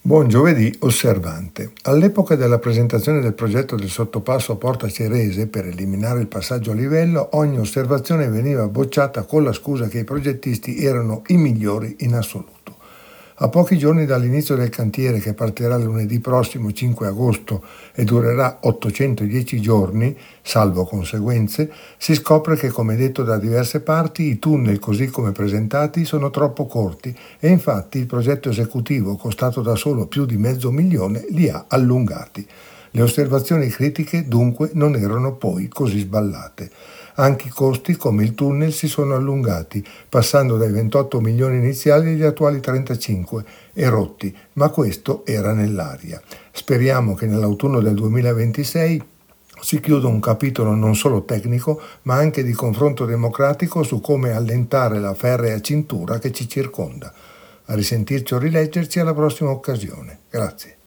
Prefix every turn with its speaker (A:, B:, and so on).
A: Buon giovedì osservante. All'epoca della presentazione del progetto del sottopasso a Porta Cerese per eliminare il passaggio a livello, ogni osservazione veniva bocciata con la scusa che i progettisti erano i migliori in assoluto. A pochi giorni dall'inizio del cantiere, che partirà lunedì prossimo 5 agosto e durerà 810 giorni, salvo conseguenze, si scopre che, come detto da diverse parti, i tunnel così come presentati sono troppo corti e infatti il progetto esecutivo, costato da solo più di $500,000, li ha allungati. Le osservazioni critiche dunque non erano poi così sballate. Anche i costi, come il tunnel, si sono allungati, passando dai 28 milioni iniziali agli attuali 35 e rotti, ma questo era nell'aria. Speriamo che nell'autunno del 2026 si chiuda un capitolo non solo tecnico, ma anche di confronto democratico su come allentare la ferrea cintura che ci circonda. A risentirci o rileggerci alla prossima occasione. Grazie.